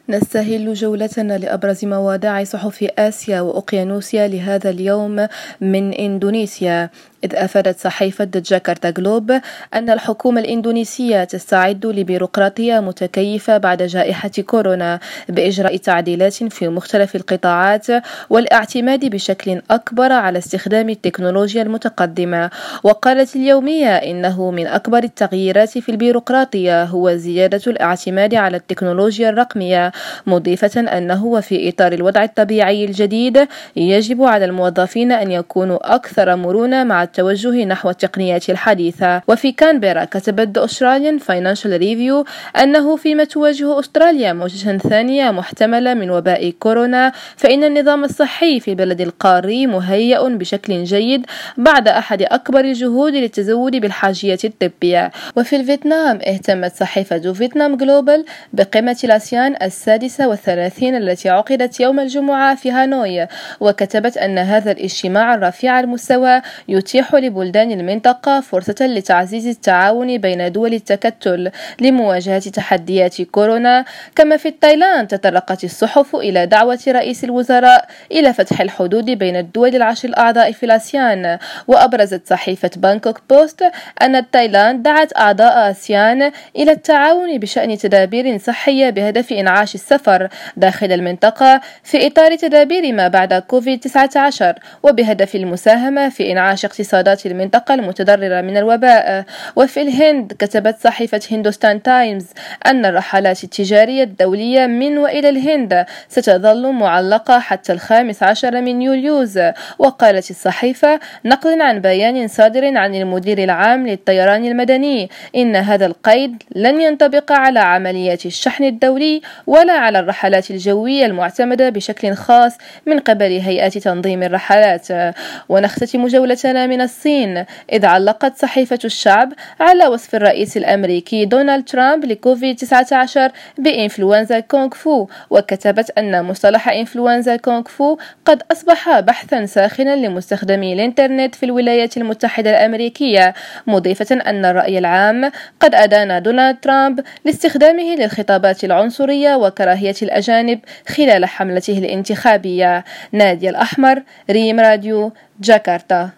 نستهل جولتنا لأبرز مواضيع صحف آسيا وأوقيانوسيا لهذا اليوم من إندونيسيا، إذ أفادت صحيفة جاكرتا جلوب أن الحكومة الإندونيسية تستعد لبيروقراطية متكيفة بعد جائحة كورونا بإجراء تعديلات في مختلف القطاعات والاعتماد بشكل أكبر على استخدام التكنولوجيا المتقدمة. وقالت اليومية إنه من أكبر التغييرات في البيروقراطية هو زيادة الاعتماد على التكنولوجيا الرقمية، مضيفة أنه وفي إطار الوضع الطبيعي الجديد يجب على الموظفين أن يكونوا أكثر مرونة مع التوجه نحو التقنيات الحديثة. وفي كانبرا كتبت أستراليان فاينانشال ريفيو أنه فيما تواجه أستراليا موجة ثانية محتملة من وباء كورونا، فإن النظام الصحي في البلد القاري مهيأ بشكل جيد بعد أحد أكبر الجهود للتزود بالحاجية الطبية. وفي الفيتنام اهتمت صحيفة فيتنام جلوبال بقمة الآسيان 36 التي عقدت يوم الجمعة في هانوي، وكتبت أن هذا الاجتماع الرفيع المستوى يتيح لبلدان المنطقة فرصة لتعزيز التعاون بين دول التكتل لمواجهة تحديات كورونا. كما في تايلاند تطرقت الصحف إلى دعوة رئيس الوزراء إلى فتح الحدود بين الدول العشر الأعضاء في الآسيان، وأبرزت صحيفة بانكوك بوست أن تايلاند دعت أعضاء آسيان إلى التعاون بشأن تدابير صحية بهدف إنعاش السفر داخل المنطقة في إطار تدابير ما بعد كوفيد-19 وبهدف المساهمة في إنعاش اقتصادات المنطقة المتضررة من الوباء. وفي الهند كتبت صحيفة هندوستان تايمز أن الرحلات التجارية الدولية من وإلى الهند ستظل معلقة حتى 15 من يوليوز. وقالت الصحيفة نقلا عن بيان صادر عن المدير العام للطيران المدني إن هذا القيد لن ينطبق على عمليات الشحن الدولي ولا على الرحلات الجوية المعتمدة بشكل خاص من قبل هيئات تنظيم الرحلات. ونختتم جولتنا من الصين، إذ علقت صحيفة الشعب على وصف الرئيس الأمريكي دونالد ترامب لكوفيد-19 بإنفلونزا كونغ فو، وكتبت أن مصطلح إنفلونزا كونغ فو قد أصبح بحثا ساخنا لمستخدمي الإنترنت في الولايات المتحدة الأمريكية، مضيفة أن الرأي العام قد أدان دونالد ترامب لاستخدامه للخطابات العنصرية وكراهية الأجانب خلال حملته الانتخابية. نادية الأحمر، ريم راديو، جاكرتا.